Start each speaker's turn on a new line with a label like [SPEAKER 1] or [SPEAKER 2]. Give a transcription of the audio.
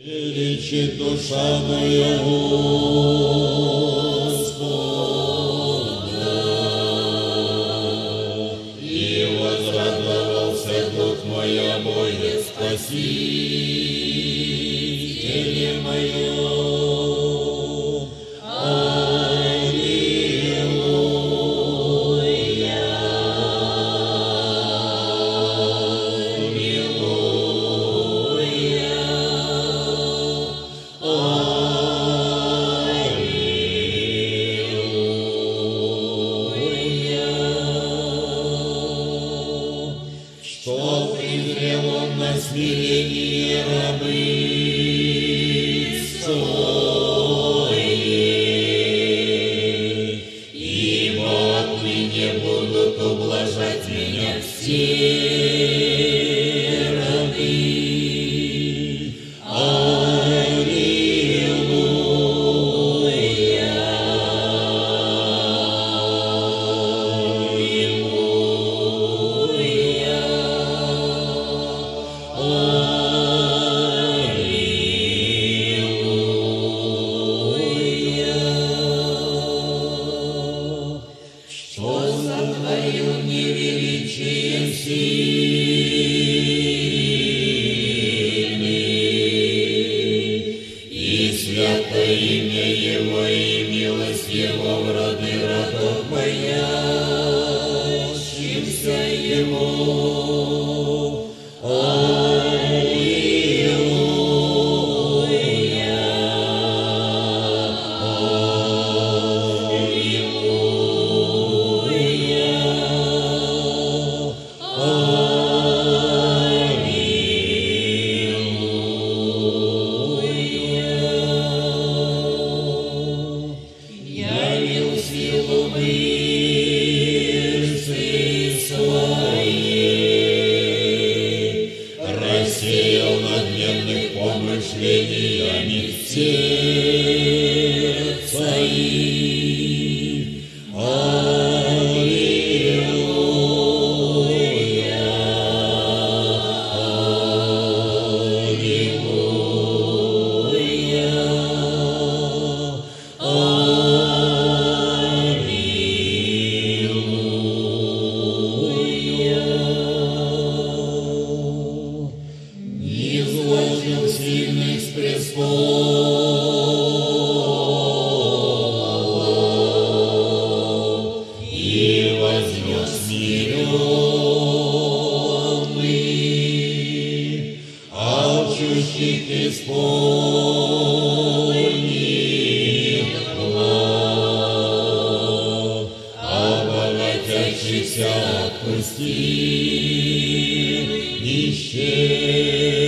[SPEAKER 1] Величит душа моя Господа, и возрадовался дух мой о Боге Спасителе моем. Что презрел он на смирение рабы свои, ибо отныне будут ублажать меня все рабы. Что сотворил мне величие сильный, и святое имя Его, и милость Его в роды родов боящихся Его. Явил силу мышцы своей, рассеял надменных помышлениями сердца их. Аллилуйя, изложил сильных с престолов и вознес смиренных, алчущих исполнил благ, обогатящихся отпустил нищих.